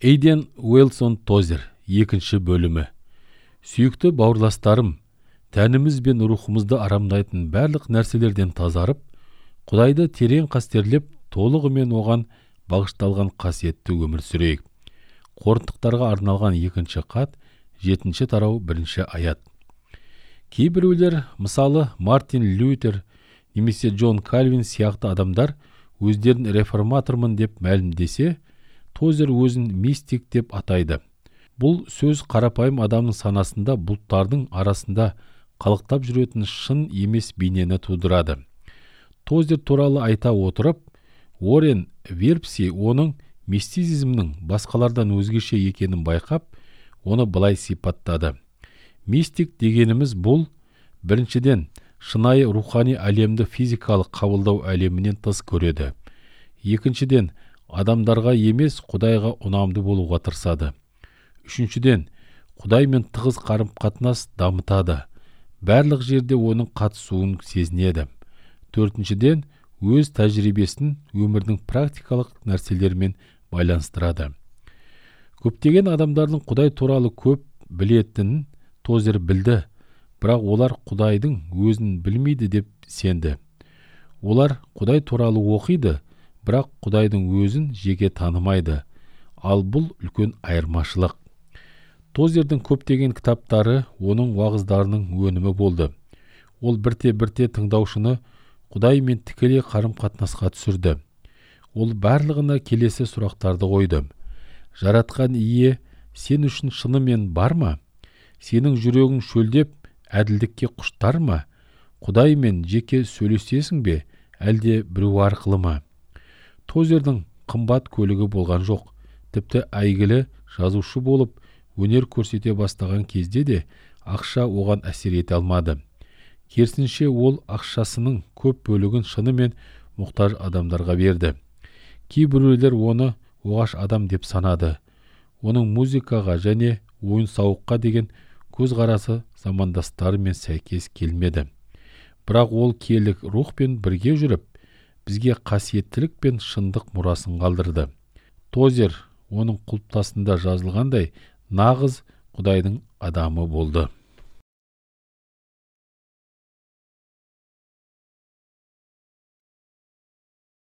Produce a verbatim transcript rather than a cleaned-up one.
Эйден Уэлсон Тозер, екінші бөлімі. Сүйікті бауырластарым, тәніміз бен рухымызды арамдайтын барлық нәрселерден тазарып, Құдайды терең қастерлеп, толығымен оған бағышталған қасиетті өмір сүрейік. Қорытындықтарға арналған екінші хат, жетінші тарау, бірінші аят. Кейбіреулер, мысалы Мартин Лютер немесе Джон Кальвин сияқты адамдар өздерін реформатормын деп мәлімдесе, Тозер өзін мистик деп атайды. Бұл сөз қарапайым адамның санасында бұлттардың арасында қалықтап жүретін шын емес бейнені тудырады. Тозер туралы айта отырып, Уоррен Верпси оның мистицизмнің басқалардан өзгеше екенін байқап, оны былай сипаттады. Мистик дегеніміз бұл, біріншіден, шынайы рухани әлемді физикалық қабылдау әлемінен тыс көреді. Екіншіден, адамдарға емес Құдайға ұнамды болуға тырысады. Үшіншіден, Құдаймен тығыз қарым-қатынас дамытады. Барлық жерде оның қатысуын сезінеді. Төртіншіден, өз тәжірибесін өмірдің практикалық нәрселермен байланыстырады. Көптеген адамдардың Құдай туралы көп білетінін Тозер білді, бірақ олар Құдайдың өзін білмейді деп сенді. Олар Құдай туралы оқиды, бірақ Құдайдың өзін жеке танымайды. Ал бұл үлкен айырмашылық. Тозердің көптеген кітаптары оның уағыздарының өнімі болды. Ол бірте-бірте тыңдаушыны Құдаймен тікелей қарым-қатынасқа түсірді. Ол барлығына келесі сұрақтарды қойды. Жаратқан ие, сен үшін шынымен бар ма? Сенің жүрегің шөлдеп, әділдікке құштар ма? Құдаймен жеке сөйлесесің бе, әлде біреу арқылы ма? Тозердің қымбат көлігі болған жоқ. Тіпті әйгілі жазушы болып, өнер көрсете бастаған кезде де ақша оған әсер ете алмады. Керісінше ол ақшасының көп бөлігін шынымен мұқтаж адамдарға берді. Кейбіреулер оны оғаш адам деп санады. Оның музыкаға және ойын-сауыққа деген көзқарасы замандастарымен сәйкес келмеді. Бірақ ол киелік рухпен бірге жүріп, бізге қасиеттілік пен шындық мұрасын қалдырды. Тозер, оның құлпытасында жазылғандай, нағыз Құдайдың адамы болды.